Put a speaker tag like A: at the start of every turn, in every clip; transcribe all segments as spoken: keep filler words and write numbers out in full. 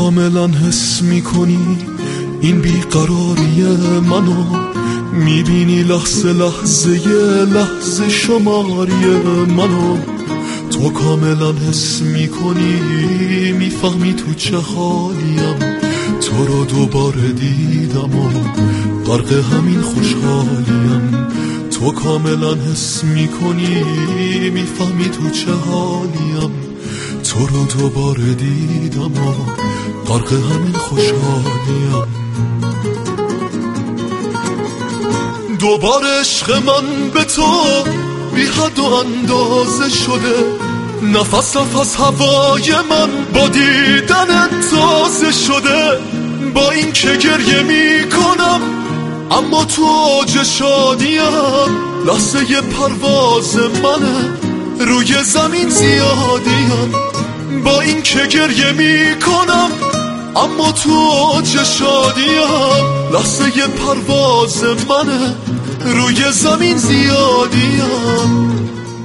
A: کاملا حس میکنی این بیقراری منو، میبینی لحظه لحظه لحظه شماری منو. تو کاملا حس میکنی، میفهمی تو چه حالیم، تو رو دوباره دیدم و غرق همین خوشحالیم. تو کاملا حس میکنی، میفهمی تو چه حالیم، تو رو دوباره دیدم و غرق همین خوشحالیم. دوباره عشق من به تو بی حد و اندازه شده، نفس نفس هوای من با دیدن تازه شده. با این که گریه می کنم اما تو اوج شادیم، لحظه پرواز منه روی زمین زیادیم. با این که گریه می کنم اما تو اوج شادیم، لحظه پرواز منه روی زمین زیادیم.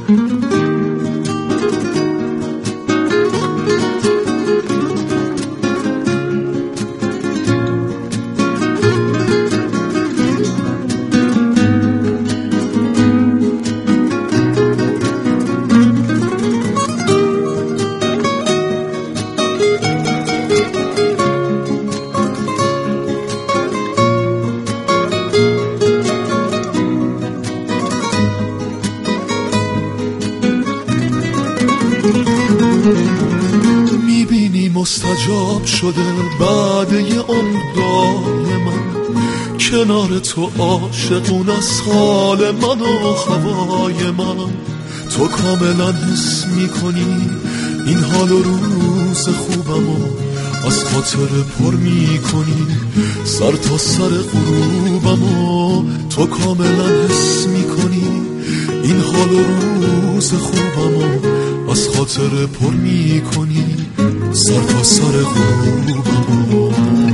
A: میبینی مستجاب شده بعد یه عمرای من، کنار تو عاشقون از حال من و هوای من. تو کاملا حس میکنی این حال و روز خوبمو، از خاطر پر میکنی سر تا سر غروبمو. تو کاملا حس میکنی این حال و روز خوبمو، از خاطر پر میکنی سر تا سر غروبمو.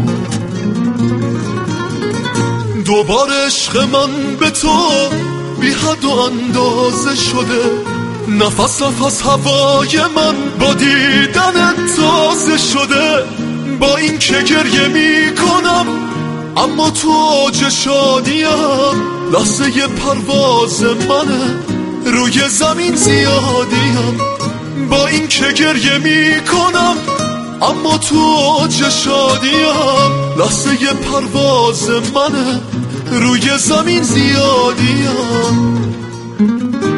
A: دوباره عشق من به تو بی حد و اندازه شده، نفس نفس هوای من با دیدن تازه شده. با این که گریه می کنم اما تو اوج شادیم، لحظه پرواز منه روی زمین زیادیم. با این که گریه می کنم اما تو اوج شادیم، لحظه پرواز منه روی زمین زیادیم.